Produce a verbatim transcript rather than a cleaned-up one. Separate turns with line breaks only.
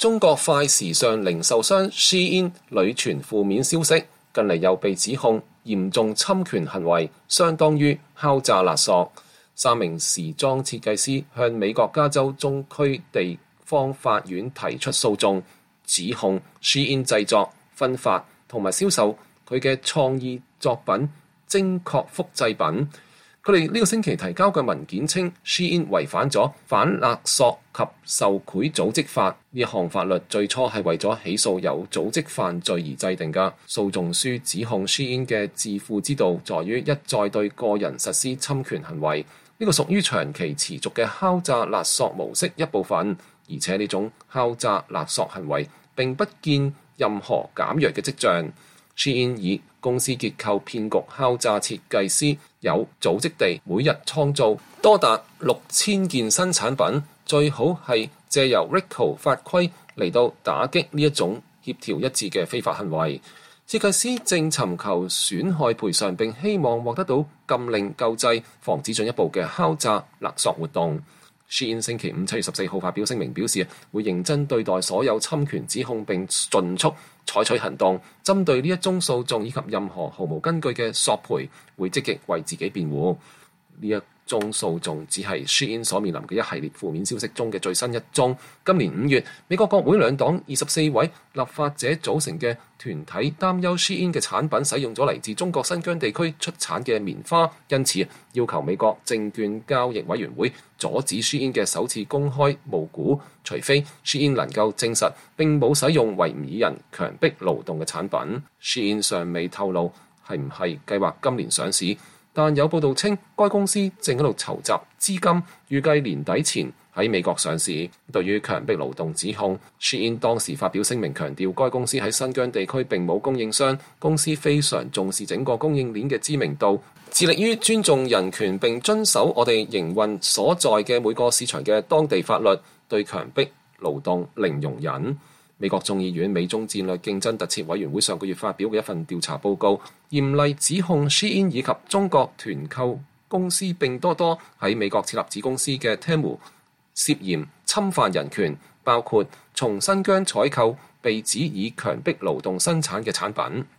中國快時尚零售商 Shein 屢傳負面消息，近嚟又被指控嚴重侵權行為，相當於敲詐勒索。三名時裝設計師向美國加州中區地方法院提出訴訟，指控 Shein 製作、分發同埋銷售佢嘅創意作品精確複製品。佢哋呢個星期提交嘅文件稱 Shein 違反咗反勒索及受賄組織法。呢項法律最初係為咗起訴有組織犯罪而制定嘅。訴訟書指控 Shein 嘅致富之道在於一再對個人實施侵權行為，呢個屬於長期持續嘅敲詐勒索模式一部分，而且呢種敲詐勒索行為並不見任何減弱嘅跡象。Shein 以公司結構騙局敲詐設計師有組織地每日創造多達六千件新產品，最好係借由 R I C O 法規嚟到打擊呢一種協調一致嘅非法行為。設計師正尋求損害賠償，並希望獲得到禁令救濟，防止進一步嘅敲詐勒索活動。Shein 星期五七月十四號發表聲明表示，會認真對待所有侵權指控，並盡速採取行動，針對呢一宗訴訟以及任何毫無根據嘅索賠，會積極為自己辯護。呢一宗訴訟只係 Shein 所面臨嘅一系列負面消息中嘅最新一宗。今年五月，美國國會兩黨二十四位立法者組成嘅團體擔憂 Shein 嘅產品使用咗嚟自中國新疆地區出產嘅棉花，因此要求美國證券交易委員會阻止 Shein 嘅首次公開募股，除非 Shein 能夠證實並冇使用維吾爾人強迫勞動嘅產品。Shein 尚未透露係唔係計劃今年上市，但有報道稱該公司正喺度籌集資金，預計年底前喺美國上市。對於強迫勞動指控， Shein 當時發表聲明強調，該公司喺新疆地區並冇供應商，公司非常重視整個供應鏈嘅知名度，致力於尊重人權並遵守我哋營運所在嘅每個市場嘅當地法律，對強迫勞動零容忍。美國眾議院美中戰略競爭特設委員會上個月發表嘅一份調查報告，嚴厲指控 Shein 以及中國團購公司拼多多喺美國設立子公司嘅 Temu 涉嫌侵犯人權，包括從新疆採購被指以強迫勞動生產嘅產品。